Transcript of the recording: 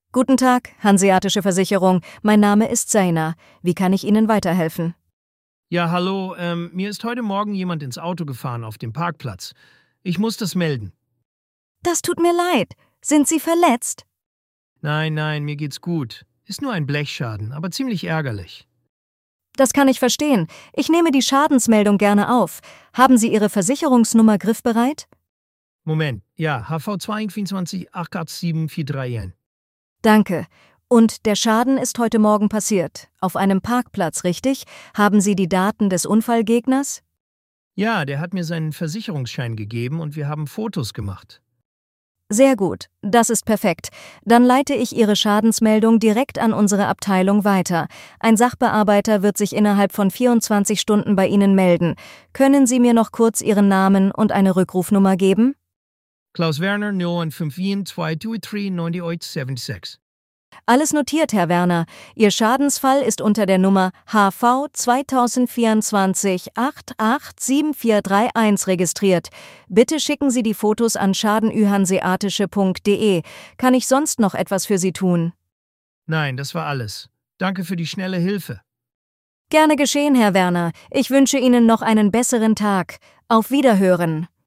Guten Tag, Hanseatische Versicherung. Mein Name ist Zeina. Wie kann ich Ihnen weiterhelfen? Ja, hallo, mir ist heute Morgen jemand ins Auto gefahren auf dem Parkplatz. Ich muss das melden. Das tut mir leid. Sind Sie verletzt? Nein, mir geht's gut. Ist nur ein Blechschaden, aber ziemlich ärgerlich. Das kann ich verstehen. Ich nehme die Schadensmeldung gerne auf. Haben Sie Ihre Versicherungsnummer griffbereit? Moment, ja, HV2 88743. Danke. Und der Schaden ist heute Morgen passiert. Auf einem Parkplatz, richtig? Haben Sie die Daten des Unfallgegners? Ja, der hat mir seinen Versicherungsschein gegeben und wir haben Fotos gemacht. Sehr gut. Das ist perfekt. Dann leite ich Ihre Schadensmeldung direkt an unsere Abteilung weiter. Ein Sachbearbeiter wird sich innerhalb von 24 Stunden bei Ihnen melden. Können Sie mir noch kurz Ihren Namen und eine Rückrufnummer geben? Klaus Werner 0151 223 9876. Alles notiert, Herr Werner. Ihr Schadensfall ist unter der Nummer HV 2024 887431 registriert. Bitte schicken Sie die Fotos an schadenühanseatische.de. Kann ich sonst noch etwas für Sie tun? Nein, das war alles. Danke für die schnelle Hilfe. Gerne geschehen, Herr Werner. Ich wünsche Ihnen noch einen besseren Tag. Auf Wiederhören.